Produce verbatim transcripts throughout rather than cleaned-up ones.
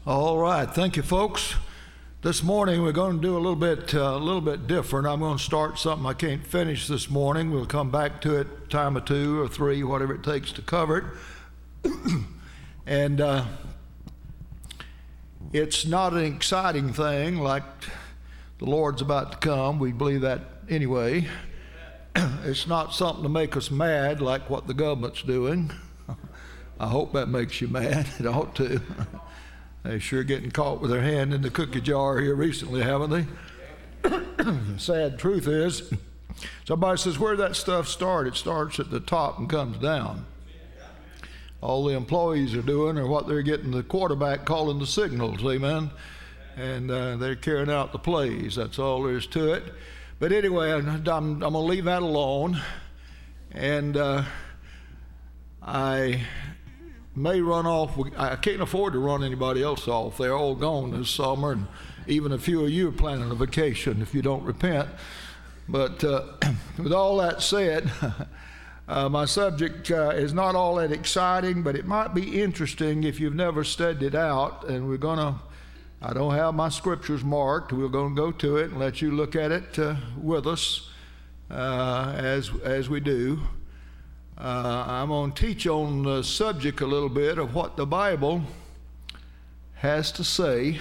All right, thank you, folks. This morning we're going to do a little bit, uh, a little bit different. I'm going to start something I can't finish this morning. We'll come back to it time or two or three, whatever it takes to cover it. and uh, it's not an exciting thing like the Lord's about to come. We believe that anyway. It's not something to make us mad like what the government's doing. I hope that makes you mad. It ought to. They're sure getting caught with their hand in the cookie jar here recently, haven't they? The sad truth is, somebody says, where did that stuff start? It starts at the top and comes down. All the employees are doing are what they're getting the quarterback calling the signals, amen? And uh, they're carrying out the plays. That's all there is to it. But anyway, I'm, I'm, I'm going to leave that alone. And uh, I... may run off. I can't afford to run anybody else off. They're all gone this summer, and even a few of you are planning a vacation if you don't repent. But uh, with all that said, uh, my subject uh, is not all that exciting, but it might be interesting if you've never studied it out. And we're going to, I don't have my scriptures marked. We're going to go to it and let you look at it uh, with us uh, as as we do. Uh, I'm going to teach on the subject a little bit of what the Bible has to say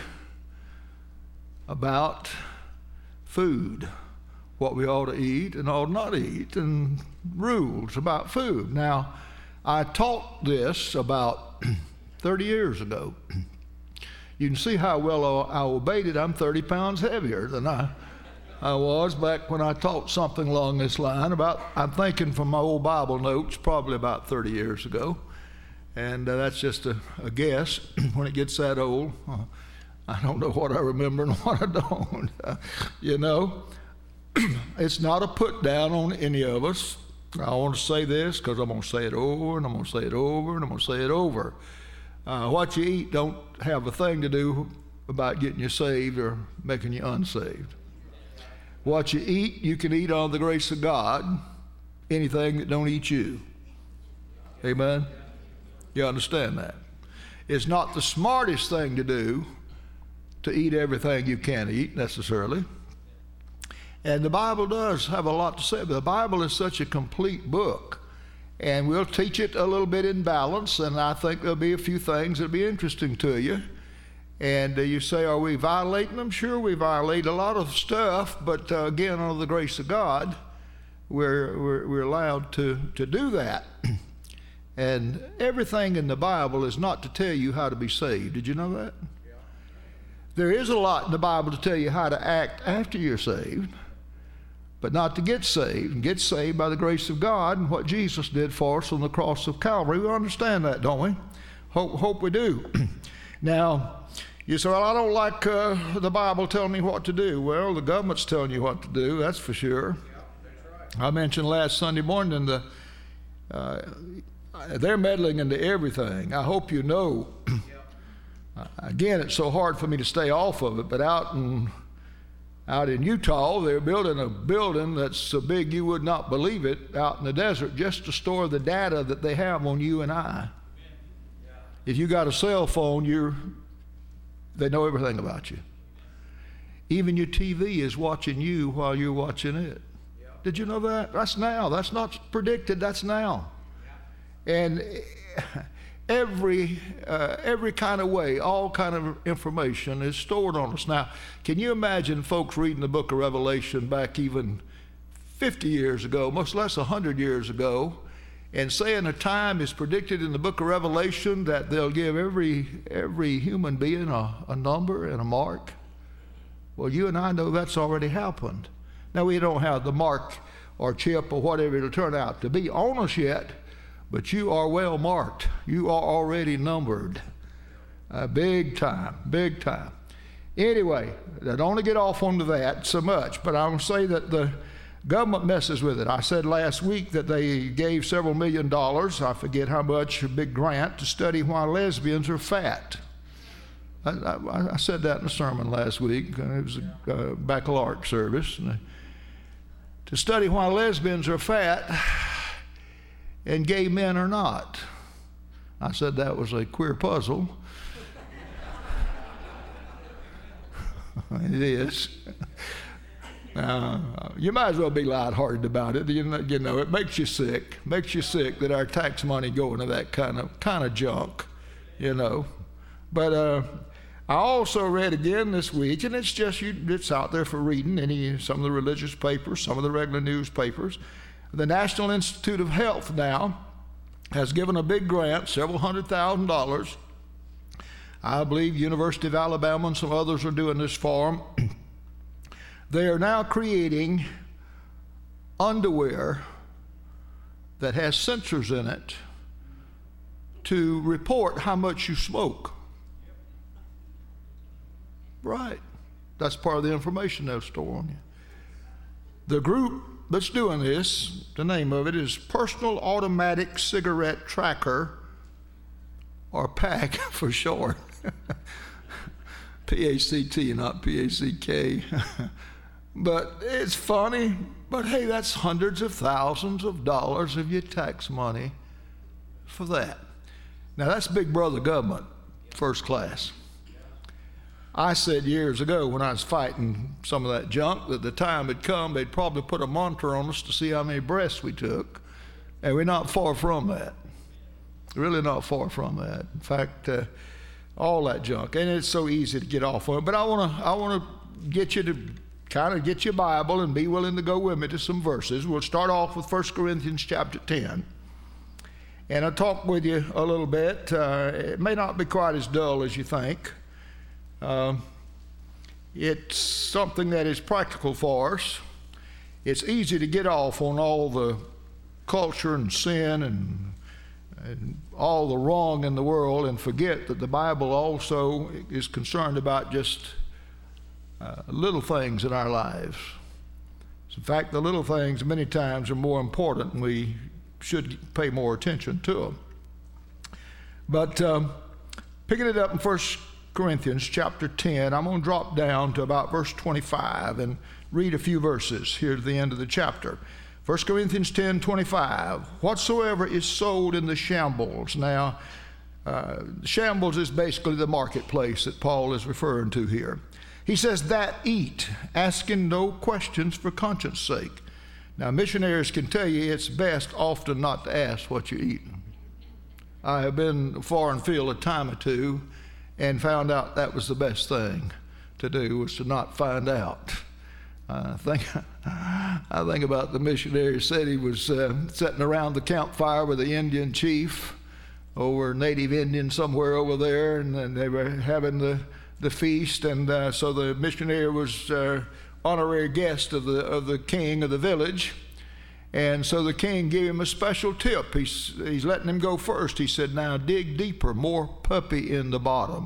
about food, what we ought to eat and ought not eat, and rules about food. Now, I taught this about thirty years ago. You can see how well I obeyed it. I'm thirty pounds heavier than I I was back when I taught something along this line about, I'm thinking from my old Bible notes, probably about thirty years ago. And uh, that's just a, a guess. When it gets that old, uh, I don't know what I remember and what I don't. Uh, you know, it's not a put down on any of us. I want to say this because I'm going to say it over and I'm going to say it over and I'm going to say it over. Uh, what you eat don't have a thing to do about getting you saved or making you unsaved. What you eat, you can eat on the grace of God. Anything that don't eat you. Amen? You understand that? It's not the smartest thing to do to eat everything you can eat necessarily. And the Bible does have a lot to say. But the Bible is such a complete book. And we'll teach it a little bit in balance. And I think there'll be a few things that'll be interesting to you. And uh, you say, are we violating them? Sure, we violate a lot of stuff, but uh, again, under the grace of God, we're, we're, we're allowed to, to do that. And everything in the Bible is not to tell you how to be saved. Did you know that? Yeah. There is a lot in the Bible to tell you how to act after you're saved, but not to get saved. And get saved by the grace of God and what Jesus did for us on the cross of Calvary. We understand that, don't we? Hope, hope we do. Now, you say, well, I don't like uh, the Bible telling me what to do. Well, the government's telling you what to do, that's for sure. Yeah, that's right. I mentioned last Sunday morning the uh, they're meddling into everything. I hope you know. Yeah. Again, it's so hard for me to stay off of it, but out in out in Utah, they're building a building that's so big you would not believe it out in the desert just to store the data that they have on you and I. Yeah. If you got a cell phone, you're they know everything about you. Even your T V is watching you while you're watching it. Yeah. Did you know that? That's now. That's not predicted. That's now. Yeah. And every uh, every kind of way, all kind of information is stored on us. Now, can you imagine folks reading the book of Revelation back even fifty years ago, much less one hundred years ago, and saying a time is predicted in the book of Revelation that they'll give every every human being a, a number and a mark? Well, you and I know that's already happened. Now, we don't have the mark or chip or whatever it'll turn out to be on us yet, but you are well marked. You are already numbered. Uh, big time, big time. Anyway, I don't want to get off onto that so much, but I want to say that the government messes with it. I said last week that they gave several million dollars, I forget how much, a big grant to study why lesbians are fat. I, I, I said that in a sermon last week. It was a uh, baccalaureate service. And, uh, to study why lesbians are fat and gay men are not. I said that was a queer puzzle. It is. Uh, you might as well be lighthearted about it. You know, you know, it makes you sick. Makes you sick that our tax money go into that kind of kind of junk, you know. But uh, I also read again this week, and it's just you, it's out there for reading. Any some of the religious papers, some of the regular newspapers. The National Institute of Health now has given a big grant, several hundred thousand dollars. I believe University of Alabama and some others are doing this for them. They are now creating underwear that has sensors in it to report how much you smoke. Right. That's part of the information they'll store on you. The group that's doing this, the name of it is Personal Automatic Cigarette Tracker, or PAC for short. P A C T, not P A C K. But it's funny, but hey, that's hundreds of thousands of dollars of your tax money for that. Now that's big brother government, first class. I said years ago when I was fighting some of that junk that the time had come they'd probably put a monitor on us to see how many breaths we took, and we're not far from that. Really not far from that. In fact, uh, all that junk, and it's so easy to get off of it. But I want to I want to get you to kind of get your Bible and be willing to go with me to some verses. We'll start off with First Corinthians chapter ten. And I'll talk with you a little bit. Uh, it may not be quite as dull as you think. Uh, it's something that is practical for us. It's easy to get off on all the culture and sin and, and all the wrong in the world and forget that the Bible also is concerned about just Uh, little things in our lives. In fact, the little things many times are more important, and we should pay more attention to them. But um, picking it up in First Corinthians chapter ten, I'm going to drop down to about verse twenty-five and read a few verses here to the end of the chapter. First Corinthians ten twenty-five, whatsoever is sold in the shambles. Now, uh, shambles is basically the marketplace that Paul is referring to here. He says, that eat, asking no questions for conscience sake. Now, missionaries can tell you it's best often not to ask what you're eating. I have been far and field a time or two and found out that was the best thing to do, was to not find out. I think, I think about the missionary said he was uh, sitting around the campfire with the Indian chief over native Indian somewhere over there, and, and they were having the the feast, and uh, so the missionary was uh, honorary guest of the of the king of the village, and so the king gave him a special tip. He's he's letting him go first. He said, "Now dig deeper, more puppy in the bottom."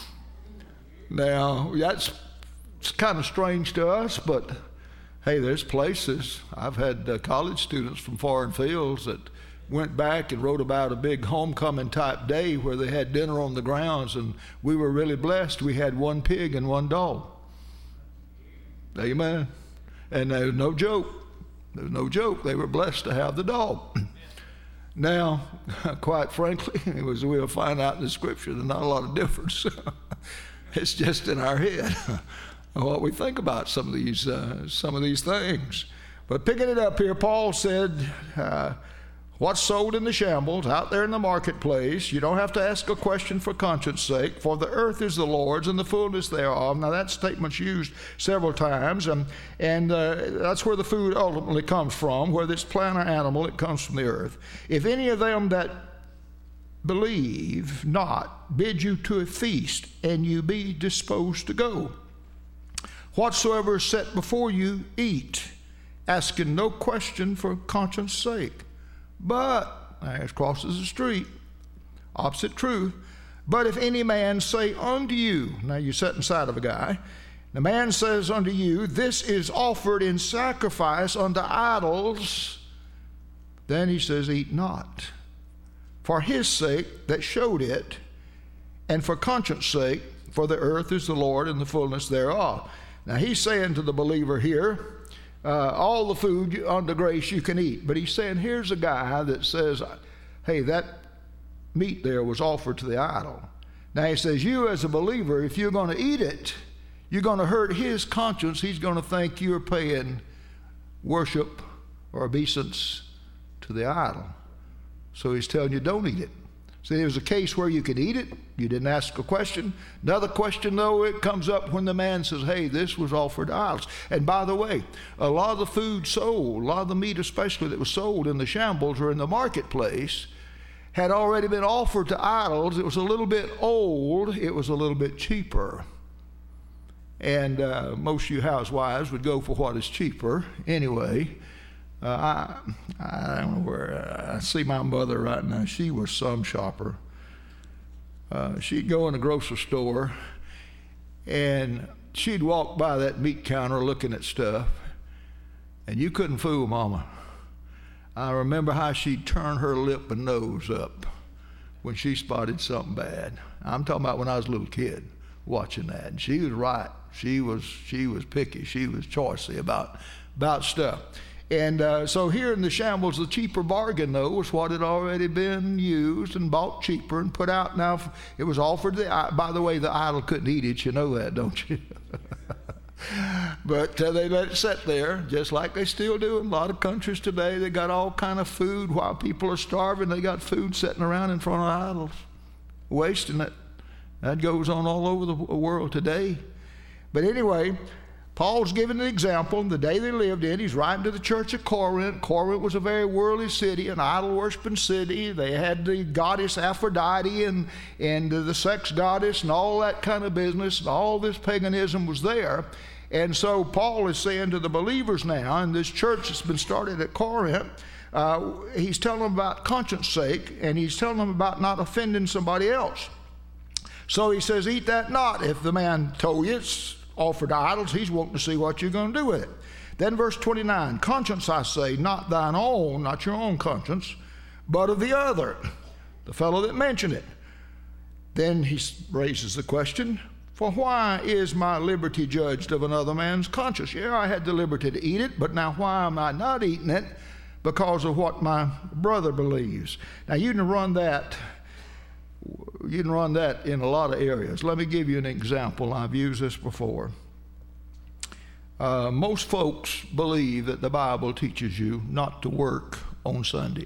Now that's it's kind of strange to us, but hey, there's places. I've had uh, college students from foreign fields that went back and wrote about a big homecoming type day where they had dinner on the grounds, and we were really blessed. We had one pig and one dog. Amen. And there was no joke. There was no joke. They were blessed to have the dog. Now, quite frankly, as we'll find out in the scripture, there's not a lot of difference. It's just in our head what we think about some of these uh, some of these things. But picking it up here, Paul said, uh, what's sold in the shambles, out there in the marketplace, you don't have to ask a question for conscience sake, for the earth is the Lord's and the fullness thereof. Now that statement's used several times, and, and uh, that's where the food ultimately comes from. Whether it's plant or animal, it comes from the earth. If any of them that believe not bid you to a feast, and you be disposed to go, whatsoever is set before you, eat, asking no question for conscience sake. But, it crosses the street, opposite truth. But if any man say unto you, now you sit inside of a guy, the man says unto you, this is offered in sacrifice unto idols, then he says, eat not. For his sake that showed it, and for conscience sake, for the earth is the Lord and the fullness thereof. Now he's saying to the believer here, Uh, all the food under grace you can eat. But he's saying, here's a guy that says, hey, that meat there was offered to the idol. Now he says, you as a believer, if you're going to eat it, you're going to hurt his conscience. He's going to think you're paying worship or obeisance to the idol. So he's telling you, don't eat it. See, there's a case where you can eat it. You didn't ask a question. Another question, though, it comes up when the man says, hey, this was offered to idols. And by the way, a lot of the food sold, a lot of the meat especially that was sold in the shambles or in the marketplace, had already been offered to idols. It was a little bit old. It was a little bit cheaper. And uh, most of you housewives would go for what is cheaper anyway. Uh, I, I don't know where, uh, I see my mother right now. She was some shopper. Uh, she'd go in the grocery store and she'd walk by that meat counter looking at stuff, and you couldn't fool Mama. I remember how she'd turn her lip and nose up when she spotted something bad. I'm talking about when I was a little kid watching that. And she was right. She was she was picky. She was choicey about, about stuff. And uh, so here in the shambles, the cheaper bargain, though, was what had already been used and bought cheaper and put out. Now, it was offered. The, by the way, the idol couldn't eat it. You know that, don't you? But uh, they let it sit there, just like they still do in a lot of countries today. They got all kind of food while people are starving. They got food sitting around in front of idols, wasting it. That goes on all over the world today. But anyway, Paul's giving an example. The day they lived in, he's writing to the church at Corinth. Corinth was a very worldly city, an idol-worshiping city. They had the goddess Aphrodite and, and the sex goddess and all that kind of business. And all this paganism was there. And so Paul is saying to the believers now, in this church that's been started at Corinth, uh, he's telling them about conscience sake, and he's telling them about not offending somebody else. So he says, eat that not. If the man told you it's offered to idols, he's wanting to see what you're going to do with it. Then verse twenty-nine, conscience I say, not thine own, not your own conscience, but of the other, the fellow that mentioned it. Then he raises the question, for why is my liberty judged of another man's conscience? Yeah, I had the liberty to eat it, but now why am I not eating it? Because of what my brother believes. Now you can run that You can run that in a lot of areas. Let me give you an example. I've used this before. Uh, most folks believe that the Bible teaches you not to work on Sunday,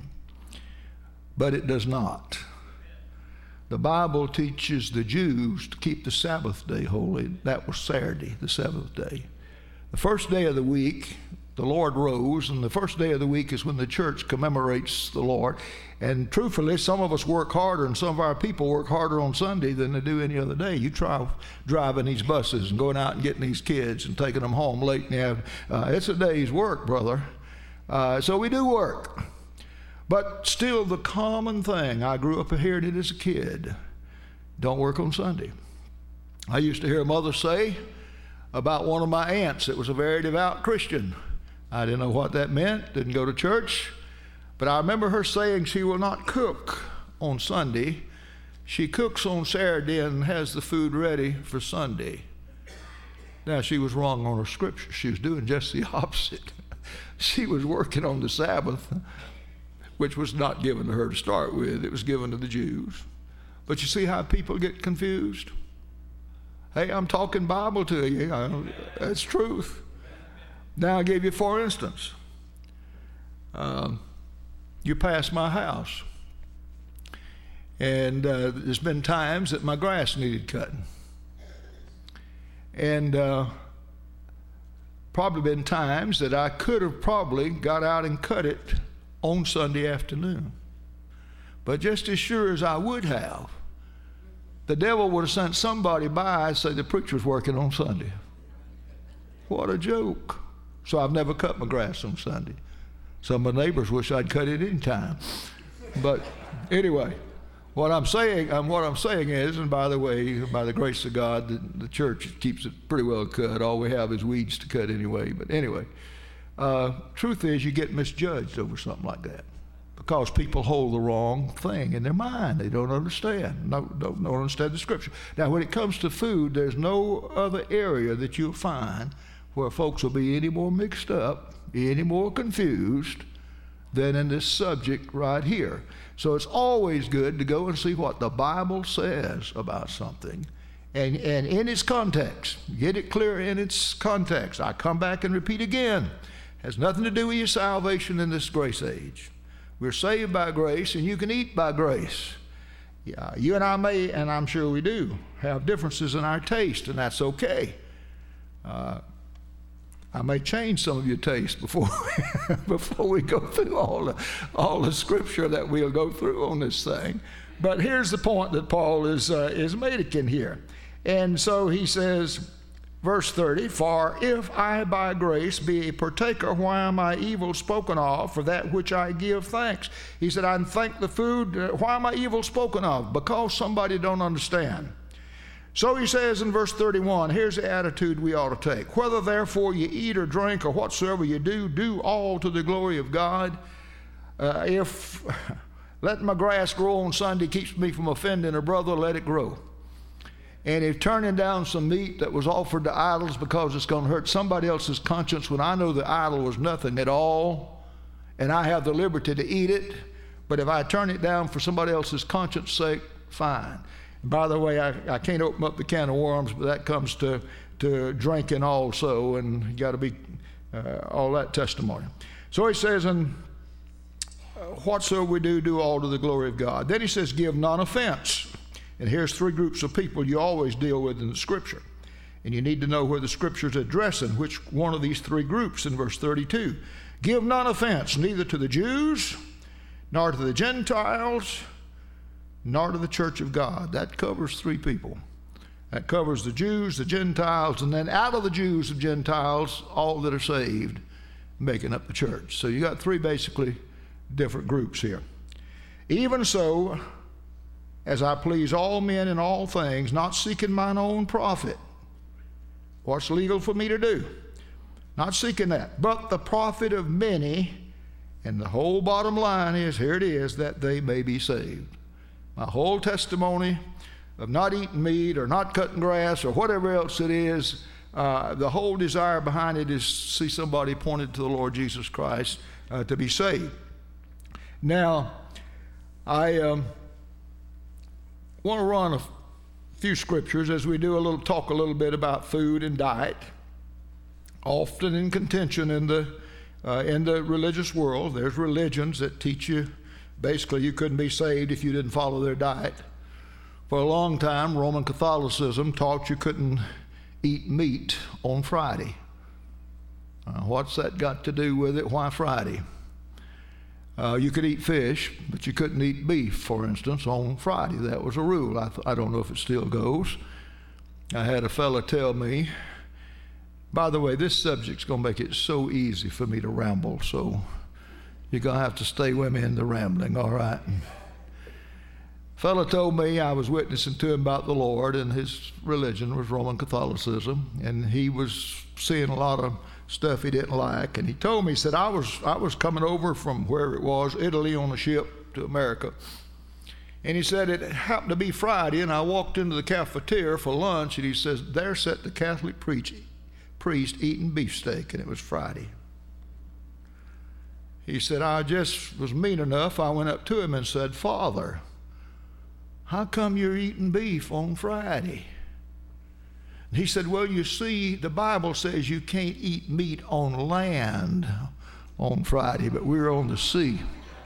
but it does not. The Bible teaches the Jews to keep the Sabbath day holy. That was Saturday, the seventh day. The first day of the week, the Lord rose, and the first day of the week is when the church commemorates the Lord. And truthfully, some of us work harder, and some of our people work harder on Sunday than they do any other day. You try driving these buses and going out and getting these kids and taking them home late in the afternoon. Uh, it's a day's work, brother. Uh, so we do work. But still the common thing, I grew up hearing it as a kid, don't work on Sunday. I used to hear a mother say about one of my aunts that was a very devout Christian. I didn't know what that meant, didn't go to church, but I remember her saying she will not cook on Sunday. She cooks on Saturday and has the food ready for Sunday. Now, she was wrong on her scripture. She was doing just the opposite. She was working on the Sabbath, which was not given to her to start with. It was given to the Jews. But you see how people get confused? Hey, I'm talking Bible to you. That's truth. Now, I'll give you, for instance, um, you pass my house, and uh, there's been times that my grass needed cutting. And uh, probably been times that I could have probably got out and cut it on Sunday afternoon. But just as sure as I would have, the devil would have sent somebody by and say the preacher's working on Sunday. What a joke. So I've never cut my grass on Sunday. Some of my neighbors wish I'd cut it any time. But anyway, what I'm saying, um, what I'm saying is, and by the way, by the grace of God, the, the church keeps it pretty well cut. All we have is weeds to cut anyway. But anyway, uh, truth is, you get misjudged over something like that because people hold the wrong thing in their mind. They don't understand. No, don't, don't understand the scripture. Now, when it comes to food, there's no other area that you'll find where folks will be any more mixed up, any more confused than in this subject right here. So it's always good to go and see what the Bible says about something And, and in its context, get it clear in its context. I come back and repeat again, has nothing to do with your salvation in this grace age. We're saved by grace, and you can eat by grace. Yeah, you and I may, and I'm sure we do, have differences in our taste, and that's okay. Uh, I may change some of your taste before before we go through all the, all the scripture that we'll go through on this thing. But here's the point that Paul is uh, is making here. And so he says, verse thirty, for if I by grace be a partaker, why am I evil spoken of for that which I give thanks? He said, I thank the food. Uh, why am I evil spoken of? Because somebody don't understand. So he says in verse thirty-one, here's the attitude we ought to take. Whether therefore you eat or drink or whatsoever you do, do all to the glory of God. Uh, if letting my grass grow on Sunday keeps me from offending a brother, let it grow. And if turning down some meat that was offered to idols because it's going to hurt somebody else's conscience when I know the idol was nothing at all, and I have the liberty to eat it, but if I turn it down for somebody else's conscience sake, fine. And by the way, I, I can't open up the can of worms, but that comes to, to drinking also, and you got to be uh, all that testimony. So he says, and whatsoever we do, do all to the glory of God. Then he says, give none offense. And here's three groups of people you always deal with in the Scripture. And you need to know where the Scripture's addressing which one of these three groups in verse thirty-two. Give none offense, neither to the Jews, nor to the Gentiles, nor to the church of God. That covers three people. That covers the Jews, the Gentiles, and then out of the Jews and Gentiles, all that are saved, making up the church. So you got three basically different groups here. Even so, as I please all men in all things, not seeking mine own profit. What's legal for me to do? Not seeking that, but the profit of many. And the whole bottom line is, here it is, that they may be saved. My whole testimony of not eating meat or not cutting grass or whatever else it is, uh, the whole desire behind it is to see somebody pointed to the Lord Jesus Christ uh, to be saved. Now, I... Um, I want to run a few scriptures as we do a little talk a little bit about food and diet. Often in contention in the uh, in the religious world, there's religions that teach you basically you couldn't be saved if you didn't follow their diet. For a long time, Roman Catholicism taught you couldn't eat meat on Friday. Uh, what's that got to do with it? Why Friday? Uh, you could eat fish, but you couldn't eat beef, for instance, on Friday. That was a rule. I, th- I don't know if it still goes. I had a fella tell me, by the way, this subject's going to make it so easy for me to ramble, so you're going to have to stay with me in the rambling, all right? Fella told me, I was witnessing to him about the Lord, and his religion was Roman Catholicism, and he was seeing a lot of stuff he didn't like, and he told me, he said, I was I was coming over from where it was, Italy, on a ship to America, and he said it happened to be Friday, and I walked into the cafeteria for lunch, and he says, there sat the Catholic priest, priest eating beefsteak, and it was Friday. He said, I just was mean enough, I went up to him and said, Father, how come you're eating beef on Friday? He said, well, you see, the Bible says you can't eat meat on land on Friday, but we were on the sea.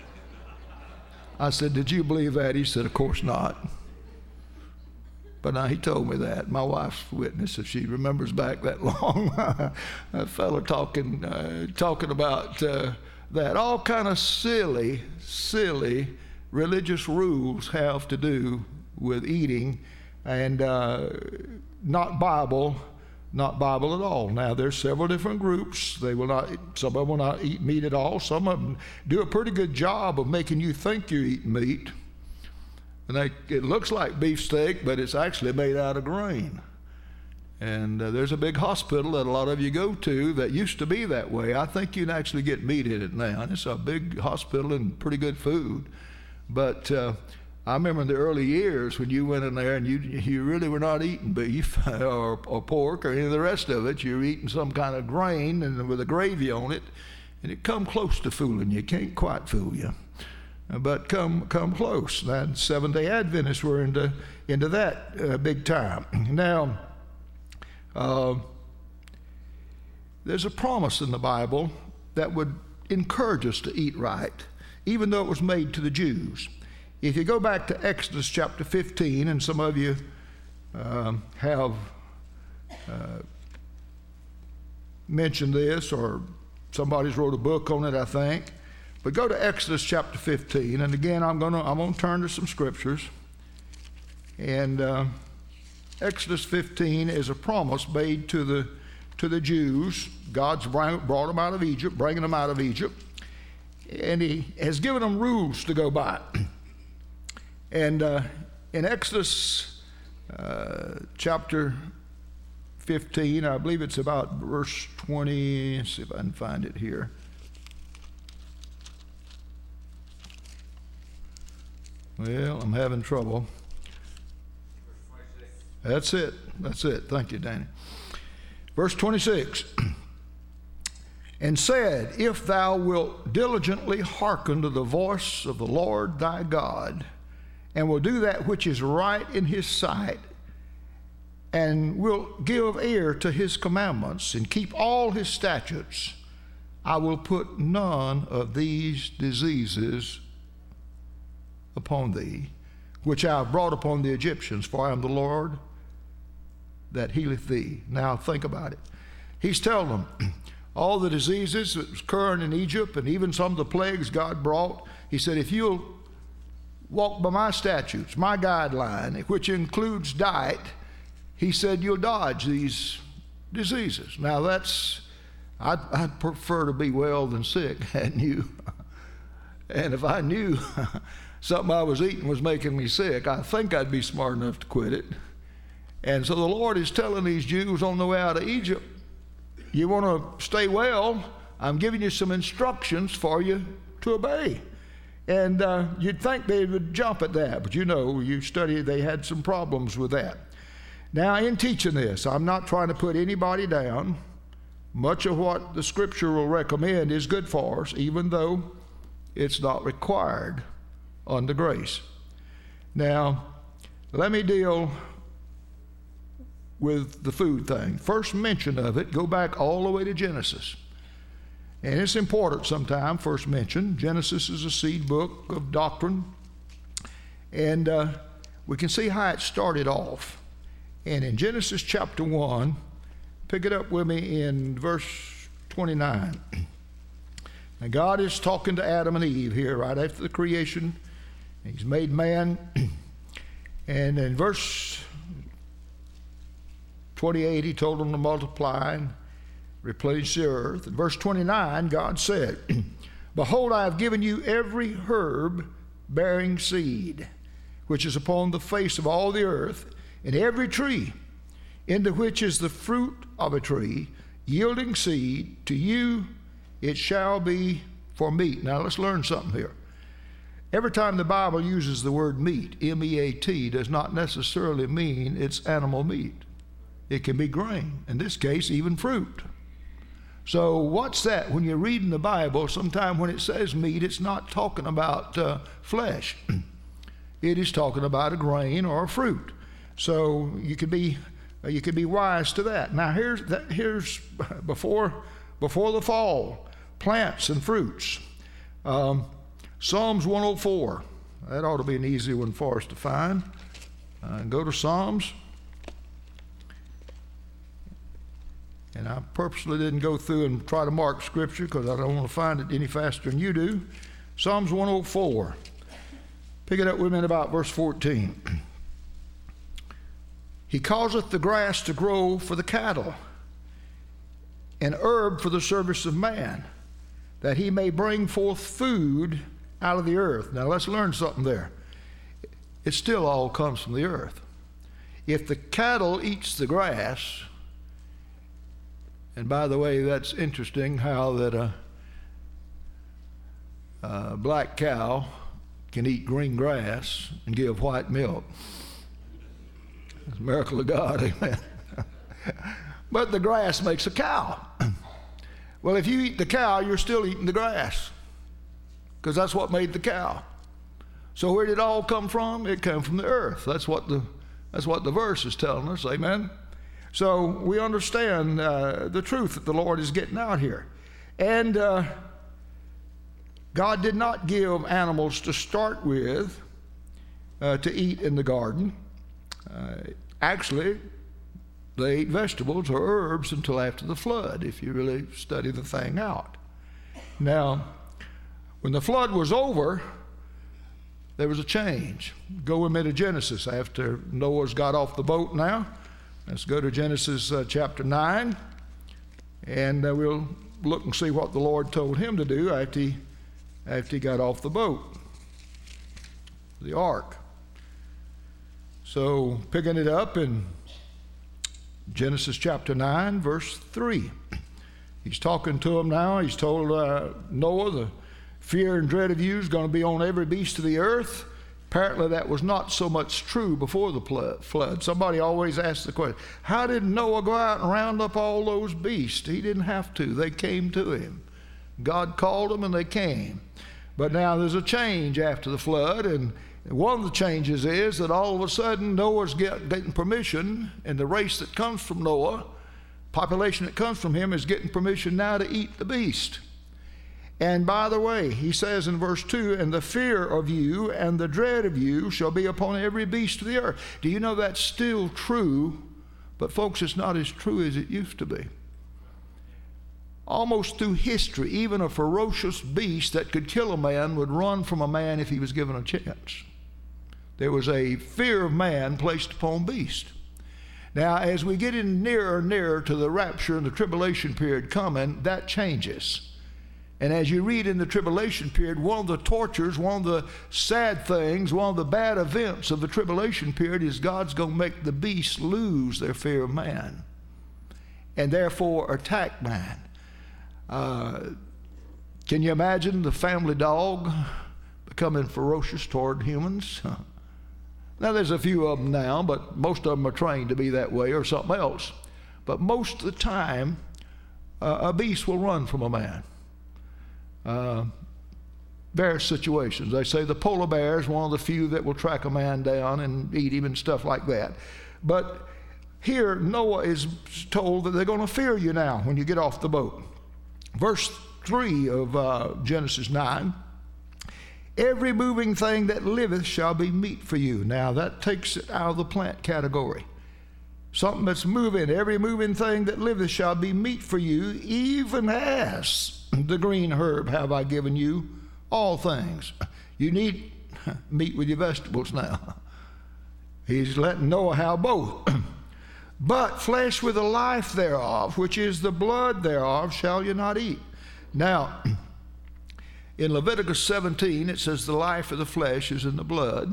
I said, did you believe that? He said, of course not. But now he told me that. My wife's witness, if she remembers back that long, a fellow talking, uh, talking about uh, that. All kind of silly, silly religious rules have to do with eating, and uh, not Bible, not Bible at all. Now, there's several different groups. They will not, some of them will not eat meat at all. Some of them do a pretty good job of making you think you're eating meat. And they, it looks like beefsteak, but it's actually made out of grain. And uh, there's a big hospital that a lot of you go to that used to be that way. I think you can actually get meat in it now. And it's a big hospital and pretty good food. But uh, I remember in the early years when you went in there and you you really were not eating beef or, or pork or any of the rest of it. You were eating some kind of grain and with a gravy on it, and it come close to fooling you. It can't quite fool you. but come come close. And Seventh-day Adventists were into into that uh, big time. Now, uh, there's a promise in the Bible that would encourage us to eat right, even though it was made to the Jews. If you go back to Exodus chapter fifteen, and some of you um, have uh, mentioned this, or somebody's wrote a book on it, I think. But go to Exodus chapter fifteen, and again, I'm gonna I'm gonna turn to some scriptures. And uh, Exodus fifteen is a promise made to the to the Jews. God's brought them out of Egypt, bringing them out of Egypt, and He has given them rules to go by. And uh, in Exodus uh, chapter fifteen, I believe it's about verse twenty. Let's see if I can find it here. Well, I'm having trouble. That's it. That's it. Thank you, Danny. Verse twenty-six. And said, if thou wilt diligently hearken to the voice of the Lord thy God, and will do that which is right in his sight, and will give ear to his commandments, and keep all his statutes, I will put none of these diseases upon thee, which I have brought upon the Egyptians, for I am the Lord that healeth thee. Now think about it. He's telling them all the diseases that was occurring in Egypt, and even some of the plagues God brought. He said, if you'll walk by my statutes, my guideline, which includes diet, he said, you'll dodge these diseases. Now that's, I'd, I'd prefer to be well than sick, hadn't you? And if I knew something I was eating was making me sick, I think I'd be smart enough to quit it. And so the Lord is telling these Jews on the way out of Egypt, you want to stay well, I'm giving you some instructions for you to obey. And uh, you'd think they would jump at that, but you know, you study, they had some problems with that. Now, in teaching this, I'm not trying to put anybody down. Much of what the Scripture will recommend is good for us, even though it's not required under grace. Now, let me deal with the food thing. First mention of it, go back all the way to Genesis. And it's important sometime, first mention. Genesis is a seed book of doctrine. And uh, we can see how it started off. And in Genesis chapter one, pick it up with me in verse twenty-nine. Now God is talking to Adam and Eve here right after the creation. He's made man. And in verse twenty-eight, he told them to multiply and replenish the earth. In verse twenty-nine, God said, behold, I have given you every herb bearing seed, which is upon the face of all the earth, and every tree, into which is the fruit of a tree, yielding seed, to you it shall be for meat. Now let's learn something here. Every time the Bible uses the word meat, M E A T, does not necessarily mean it's animal meat. It can be grain, in this case, even fruit. So what's that? When you're reading the Bible, sometimes when it says meat, it's not talking about uh, flesh. It is talking about a grain or a fruit. So you can be you can be wise to that. Now here's that, here's before before the fall, plants and fruits. Um, Psalms one oh four. That ought to be an easy one for us to find. Uh, go to Psalms. And I purposely didn't go through and try to mark scripture because I don't want to find it any faster than you do. Psalms one oh four. Pick it up with me in about verse fourteen. He causeth the grass to grow for the cattle, and herb for the service of man, that he may bring forth food out of the earth. Now let's learn something there. It still all comes from the earth. If the cattle eats the grass, and by the way, that's interesting how that a, a black cow can eat green grass and give white milk. It's a miracle of God, amen. But the grass makes a cow. Well, if you eat the cow, you're still eating the grass, because that's what made the cow. So where did it all come from? It came from the earth. That's what the, that's what the verse is telling us, amen? So we understand uh, the truth that the Lord is getting out here. And uh, God did not give animals to start with uh, to eat in the garden. Uh, actually, they ate vegetables or herbs until after the flood, if you really study the thing out. Now, when the flood was over, there was a change. Go with me to Genesis after Noah's got off the boat now. Let's go to Genesis uh, chapter nine, and uh, we'll look and see what the Lord told him to do after he, after he got off the boat, the ark. So, picking it up in Genesis chapter nine, verse three. He's talking to him now. He's told uh, Noah, the fear and dread of you is going to be on every beast of the earth. Apparently that was not so much true before the flood. Somebody always asks the question, how did Noah go out and round up all those beasts? He didn't have to. They came to him. God called them and they came. But now there's a change after the flood, and one of the changes is that all of a sudden Noah's get, getting permission, and the race that comes from Noah, population that comes from him, is getting permission now to eat the beast. And by the way, he says in verse two, and the fear of you and the dread of you shall be upon every beast of the earth. Do you know that's still true? But folks, it's not as true as it used to be. Almost through history, even a ferocious beast that could kill a man would run from a man if he was given a chance. There was a fear of man placed upon beast. Now, as we get in nearer and nearer to the rapture and the tribulation period coming, that changes. And as you read in the tribulation period, one of the tortures, one of the sad things, one of the bad events of the tribulation period is God's going to make the beasts lose their fear of man and therefore attack man. Uh, can you imagine the family dog becoming ferocious toward humans? Now, there's a few of them now, but most of them are trained to be that way or something else. But most of the time, uh, a beast will run from a man. Uh, various situations. They say the polar bear is one of the few that will track a man down and eat him and stuff like that. But here, Noah is told that they're going to fear you now when you get off the boat. Verse three of uh, Genesis nine, every moving thing that liveth shall be meat for you. Now, that takes it out of the plant category. Something that's moving, every moving thing that liveth shall be meat for you, even as the green herb have I given you all things. You need meat with your vegetables now. He's letting Noah have both. But flesh with the life thereof, which is the blood thereof, shall you not eat. Now, in Leviticus seventeen, it says the life of the flesh is in the blood,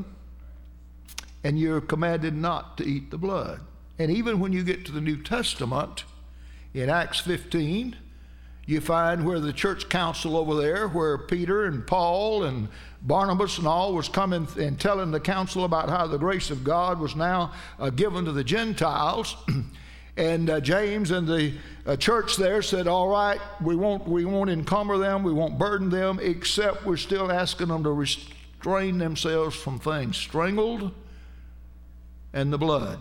and you're commanded not to eat the blood. And even when you get to the New Testament, in Acts fifteen, you find where the church council over there, where Peter and Paul and Barnabas and all was coming and telling the council about how the grace of God was now uh, given to the Gentiles. And uh, James and the uh, church there said, all right, we won't, we won't encumber them, we won't burden them, except we're still asking them to restrain themselves from things strangled and the blood.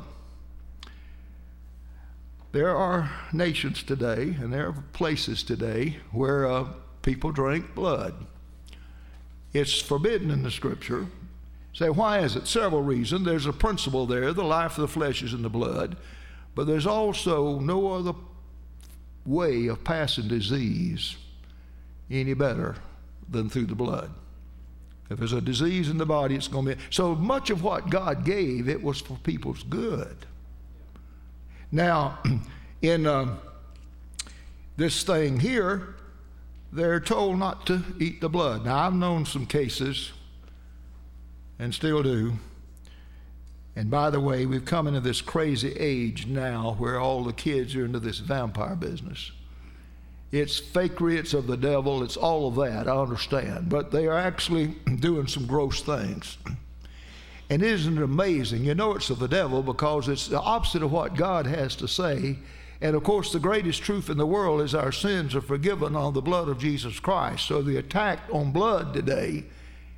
There are nations today, and there are places today where uh, people drink blood. It's forbidden in the Scripture. Say, why is it? Several reasons. There's a principle there. The life of the flesh is in the blood. But there's also no other way of passing disease any better than through the blood. If there's a disease in the body, it's going to be. So much of what God gave, it was for people's good. Now, in uh, this thing here, they're told not to eat the blood. Now, I've known some cases, and still do. And by the way, we've come into this crazy age now where all the kids are into this vampire business. It's fakery, it's of the devil, it's all of that, I understand. But they are actually doing some gross things. And isn't it amazing? You know it's of the devil because it's the opposite of what God has to say. And of course, the greatest truth in the world is our sins are forgiven on the blood of Jesus Christ. So the attack on blood today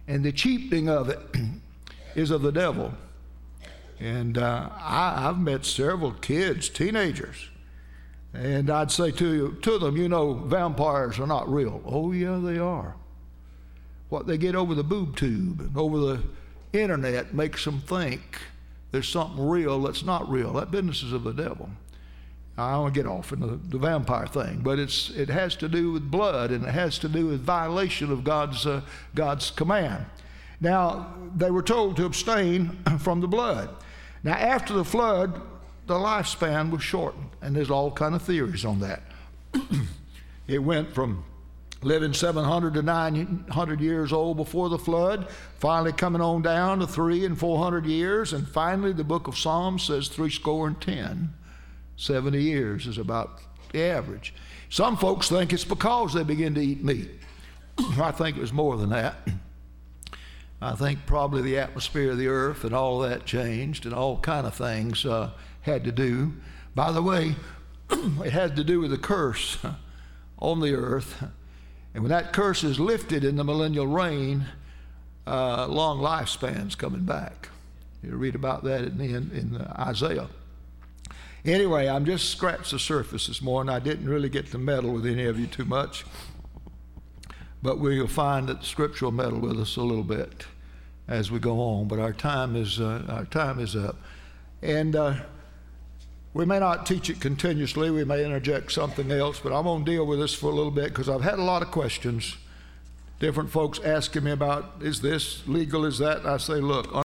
and the cheapening of it is of the devil. And uh, I, I've met several kids, teenagers, and I'd say to you, to them, you know, vampires are not real. Oh, yeah, they are. What they get over the boob tube and over the internet makes them think there's something real that's not real. That business is of the devil. I don't want to get off into the, the vampire thing, but it's it has to do with blood, and it has to do with violation of God's uh, God's command. Now, they were told to abstain from the blood. Now, after the flood, the lifespan was shortened, and there's all kind of theories on that. It went from living seven hundred to nine hundred years old before the flood, finally coming on down to three and four hundred years, and finally the book of Psalms says three score and ten. seventy years is about the average. Some folks think it's because they begin to eat meat. I think it was more than that. I think probably the atmosphere of the earth and all that changed, and all kind of things uh, had to do. By the way, it had to do with the curse on the earth. And when that curse is lifted in the millennial reign, uh, long lifespan's coming back. You read about that in, in, in Isaiah. Anyway, I'm just scratched the surface this morning. I didn't really get to meddle with any of you too much. But we'll find that the Scripture will meddle with us a little bit as we go on. But our time is uh, our time is up, and uh, we may not teach it continuously. We may interject something else. But I'm going to deal with this for a little bit because I've had a lot of questions. Different folks asking me about, is this legal? Is that? And I say, look.